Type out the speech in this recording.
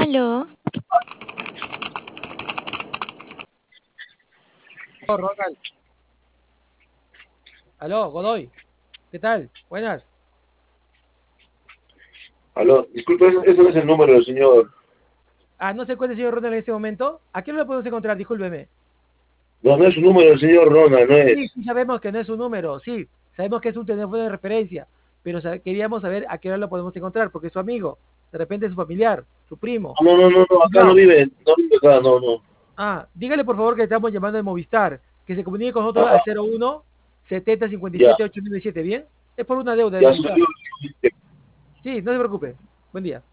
Aló, Ronald. Aló, Godoy. ¿Qué tal? Buenas. Aló, disculpe, ese no es el número del señor. Ah, no se encuentra el señor Ronald en este momento. ¿A quién lo podemos encontrar? Discúlpeme. No, no es un número del señor Ronald, no Sí, es. sí sabemos que no es su número, sí. Sabemos que es un teléfono de referencia, pero queríamos saber a qué hora lo podemos encontrar, porque es su amigo, de repente es su familiar, su primo, No, no, no, su no, acá cuñado. no vive acá, no, no. Ah, dígale por favor que estamos llamando de Movistar, que se comunique con nosotros al Ajá, 01 70 ya, 57 897, ¿bien? Es por una deuda de ya soy Movistar. yo. Sí, no se preocupe. Buen día.